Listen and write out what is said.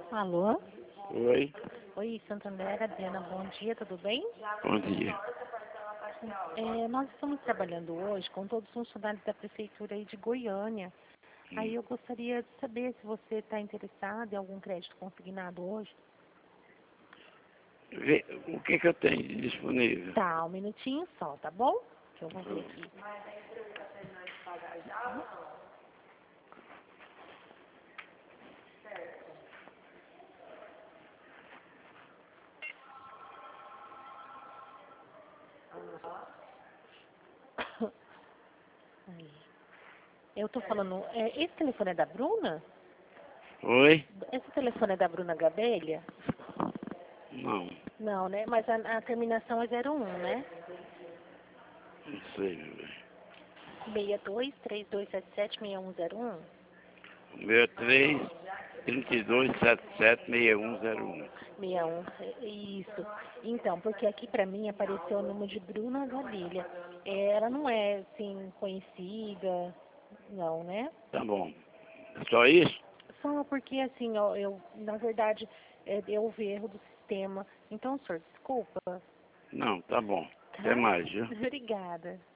Alô? Oi, Oi, Santander, Adriana, bom dia, tudo bem? bom dia. Nós estamos trabalhando hoje com todos os funcionários da Prefeitura aí de Goiânia. Aí eu gostaria de saber se você está interessado em algum crédito consignado hoje. Vê, o que eu tenho disponível? Tá, um minutinho só, tá bom? Que eu vou ver aqui. Aí. Eu tô falando, esse telefone é da Bruna? Oi? Esse telefone é da Bruna Gabelha? Não, Não, né? Mas a terminação é 01, né? não sei, meu bem. 62-3277-6101. O meu é 3-32-77-6101. 61, isso. Então, porque aqui pra mim apareceu o número de Bruna Gadelha. Ela não é, assim, conhecida, não, né? Tá bom. Só isso? Só porque, assim, na verdade, houve erro do sistema. Então, senhor, desculpa. Não, tá bom. Até Tá? mais, viu? Obrigada.